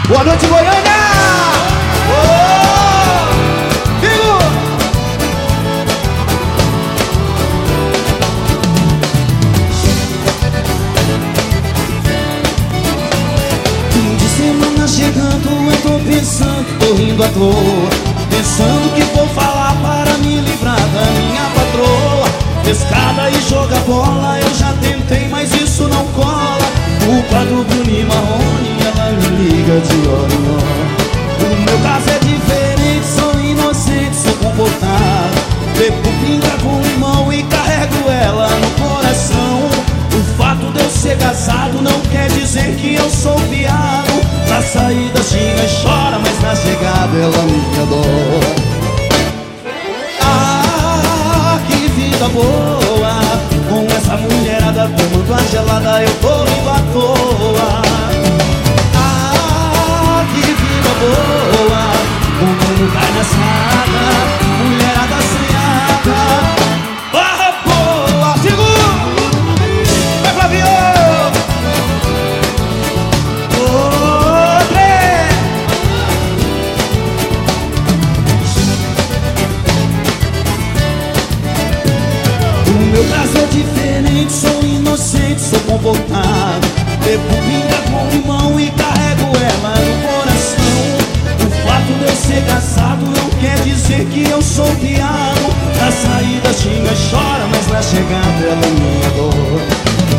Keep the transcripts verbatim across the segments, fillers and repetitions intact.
Boa noite, Goiânia! Oh! Vivo! Fim de semana chegando, eu tô pensando, tô rindo à toa, pensando que vou falar para me livrar da minha patroa. Pescada e joga bola, eu já tentei, mas isso não cola. Culpa do Bruno Marrone, ela me liga de hora em hora. O meu caso é diferente, sou inocente, sou comportado. Bebo pinga com limão e carrego ela no coração. O fato de eu ser casado não quer dizer que eu sou viado. Na saída xinga e chora, mas na chegada ela me adora. Vida boa, com essa mulherada tomando a gelada, eu tô indo à toa. Ah, que vida boa, comendo carne assada, mulherada assanhada. Barra boa, segura! Vai, Flavio! Meu caso é diferente, sou inocente, sou comportado. Bebo pinga com limão e carrego ela no coração. O fato de eu ser casado não quer dizer que eu sou viado. Na saída xinga e chora, mas na chegada ela me adora.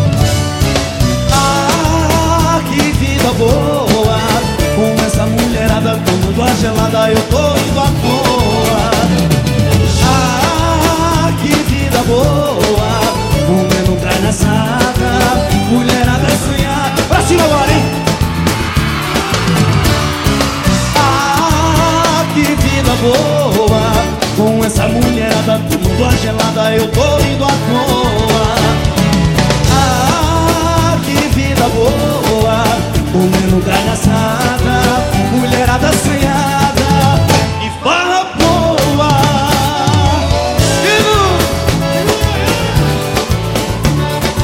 Ah, que vida boa, com essa mulherada tomando a gelada, eu tô indo à toa. Ah, que vida boa, comendo carne assada, mulherada sonhada. Pra cima agora, hein? Ah, que vida boa, com essa mulherada tudo a gelada, eu tô indo à toa. Ah, que vida boa, comendo carne assada, mulherada sonhada. E farra boa.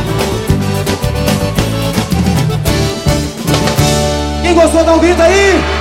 Quem gostou, dá um grito aí!